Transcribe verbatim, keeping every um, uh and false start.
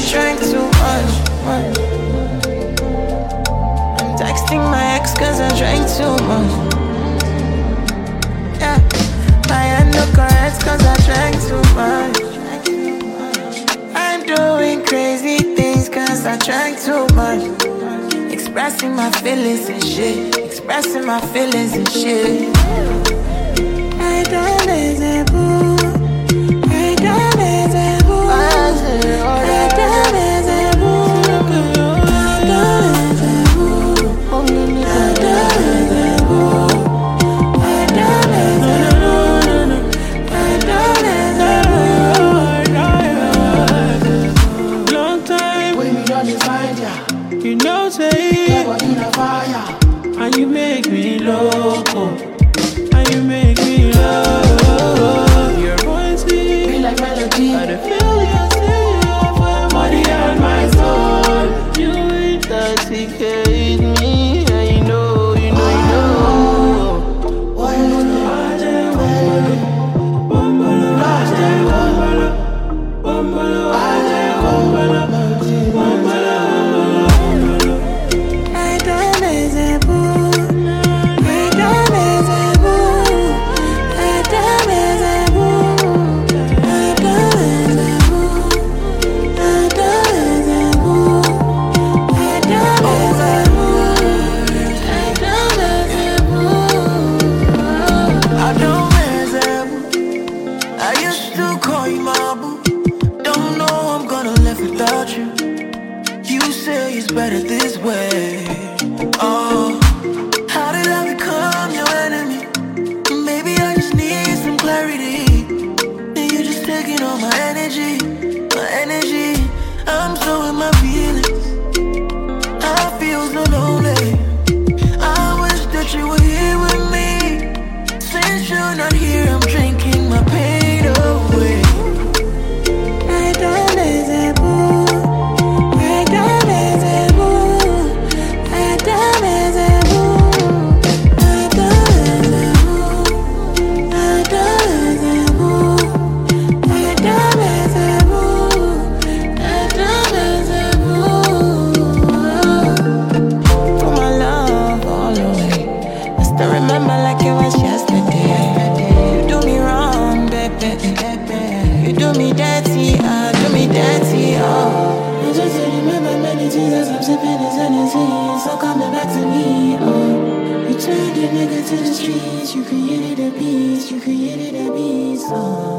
drank too much. I'm texting my ex cause I drank too much. Yeah, my hand no correct cause I drank too much. I'm doing crazy things cause I drank too much. Expressing my feelings and shit. Expressing my feelings and shit. I don't miss a boo. I don't miss a boo. I don't miss a boo. I don't miss a boo. I don't miss a boo. I don't miss a boo. I don't miss a boo. Long time when we don't find ya. You know say in a fire. and you make me loco. And you make me love your voice. Be like melody. I dey feel you, see you for my body and my soul. You intoxicate me, and you know, you know, you know. Why you know? It's better this way. Oh, how did I become your enemy? Maybe I just need some clarity. And you're just taking all my energy, my energy. I'm so in my feelings. I feel so lonely. I wish that you were here with me. Since you're not here, I'm drinking my pain away. I don't deserve you. Remember like it was yesterday. You do me wrong, baby. You do me dirty, uh, do me dirty, oh. I just remember many things as I'm sipping this energy. So coming back to me, oh. You turned a nigga to the streets. You created a beast, you created a beast, oh.